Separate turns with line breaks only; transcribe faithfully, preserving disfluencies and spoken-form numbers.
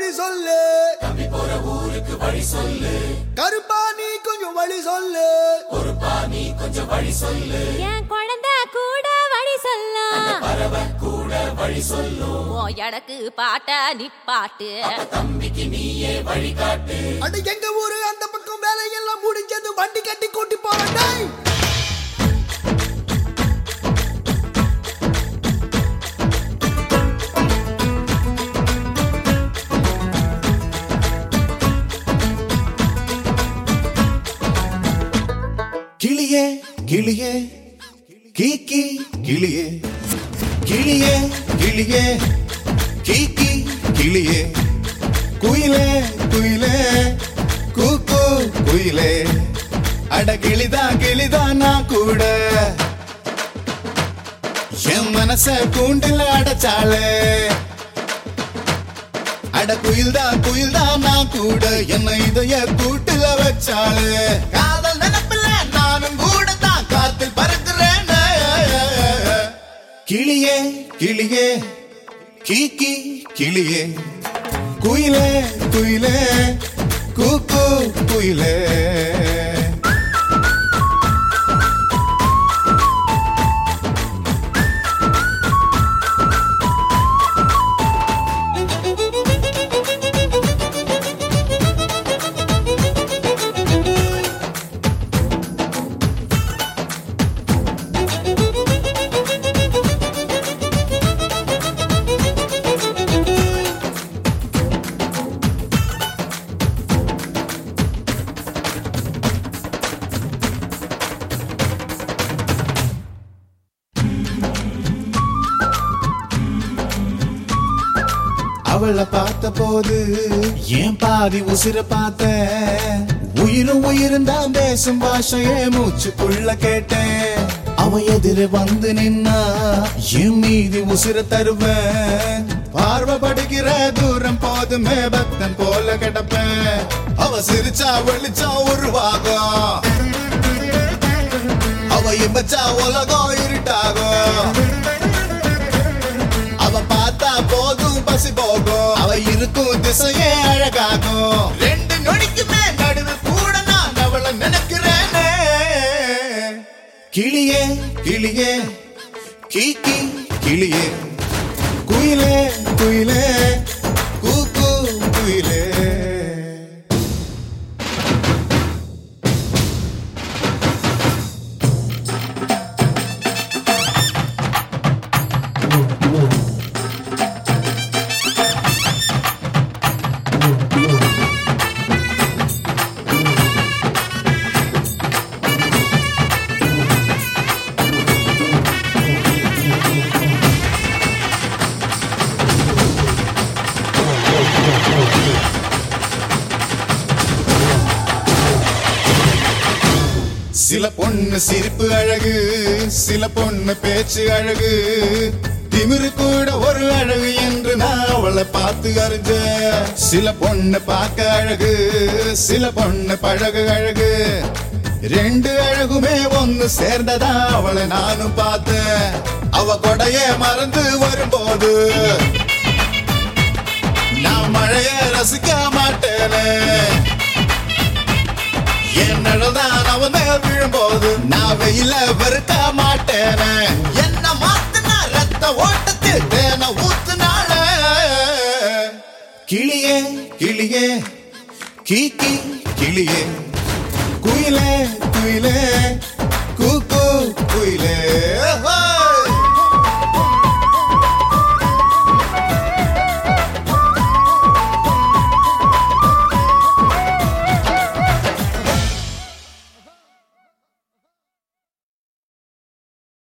வழி சொல்லு,
தம்பி போற ஊருக்கு வழி சொல்லு,
கருப்பா நீ கொஞ்சம் வழி சொல்லு,
பொறுப்பா நீ கொஞ்சம் வழி சொல்லு,
என் குழந்தை கூட வழி சொல்லும்,
பறவை கூட வழி சொல்லும்,
ஓ எனக்கு பாட்ட நிப்பாட்டு,
தம்பிக்கு நீயே வழிகாட்டு.
அட எங்க ஊரு அந்த பக்கம் வேலையெல்லாம் முடிஞ்சது, வண்டி கட்டி கூட்டி போவண்டே.
கிளியே கிளியே கீக்கி கிளியே, கிளியே கிளியே கீக்கி கிளியே, குயிலே குயிலே கூக்கு குயிலே, அட கிளிதா கிளிதா நான் கூட என் மனச கூண்டில அடைச்சாளே, அட குயில்தா குயில்தா நான் கூட என்ன இதய கூட்டுல வச்சாளே, காதல் நினைப்பில்ல நானும் கூட தான் காத்தில் பறக்கிறேன். கிளியே கிளியே கீக்கி கிளியே, குயிலே குயிலே கூக்கு குயிலே. அவளை பார்த்த போது ஏன் பாதி உசிர பார்த்த, உயிரும் உயிரும் தான் பேசும் பாஷையே மூச்சுக்குள்ள கேட்டேன். அவன் எதிர வந்து நின்னா என் மீதி உசிர தருவேன், பார்வைப்படுகிற தூரம் போதுமே பக்தன் போல கிடப்பேன். அவ சிரிச்சா வெளிச்சா உருவாகும், அவ இம்பச்சா உலகம் இருட்டாகும், அவ பார்த்தா போதும் பசி போகும், அவ இருக்கும் திசையே அழகாகும். ரெண்டு நொடிக்குமே நடுவு கூட நான் அவளை நினைக்கிறேனே. கிளியே கிளியே கீக்கி கிளியே, குயிலே குயிலே கூக்கு குயிலே. சில பொண்ணு சிரிப்பு அழகு, சில பொண்ணு பேச்சு அழகு, திமிரு கூட ஒரு அழகு என்று நான் அவளை பார்த்து அறிஞ்ச. சில பொண்ணு பார்க்க அழகு, சில பொண்ணு பழகு அழகு, ரெண்டு அழகுமே ஒன்னு சேர்ந்ததா அவளை நானும் பார்த்தேன். அவ கொடைய மறந்து வரும்போது நான் மழைய ரசிக்க மாட்டேனே, என் நடதான் அவன் மேல் விழும்போது நான் வெயில வெறுக்க மாட்டேனே. என்ன மாத்துனா ரத்த ஓட்டத்தில் தேன ஊத்துனால. கிளியே கிளியே கீக்கி கிளியே, குயிலே குயிலே கூக்கு குயிலே.